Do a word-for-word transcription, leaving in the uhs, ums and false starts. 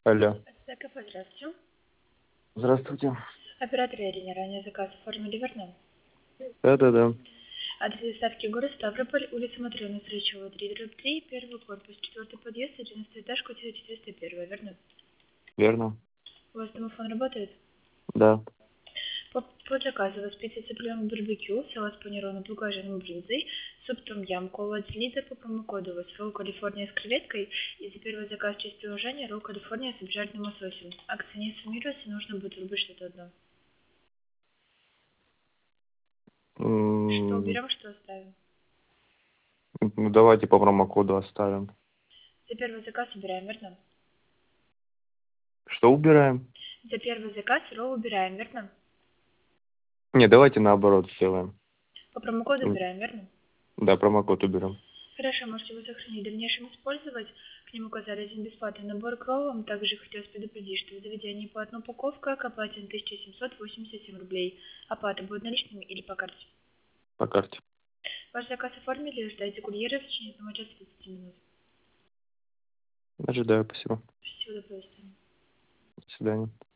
Алло. Так, здравствуйте. Здравствуйте. Оператор Ирина, ранее заказ оформили, верно? Да-да-да. Адрес доставки город Ставрополь, улица Матрёны, Стрельчева, три, дробь три, первый корпус, четвертый подъезд, одиннадцатый этаж, квартира четыреста один, верно? Верно. У вас домофон работает? Да. По, по заказу у вас пицца цыпленок барбекю, салат с панированной двухгаженной брынзой, суп том-ям, кола один литр по промокоду у вас, ролл Калифорния с креветкой, и за первый заказ в честь приложения ролл Калифорния с обжаренным лососем. Акция не суммируется, нужно будет выбрать что-то одно. Что М, уберем, что оставим? Ну, давайте по промокоду оставим. За первый заказ убираем, верно? Что убираем? За первый заказ ролл убираем, верно? Не, давайте наоборот сделаем. По промокоду М, убираем, верно? Да, промокод уберем. Хорошо, можете его сохранить в дальнейшем использовать. К нему указали один бесплатный набор к роллам. Также хотелось предупредить, что в заведении по одной упаковка к оплате на тысяча семьсот восемьдесят семь рублей. Оплата будет наличными или по карте. По карте. Ваш заказ оформили, ждайте курьера в течение одного часа тридцати минут. Ожидаю, спасибо. Всего доброго. До свидания.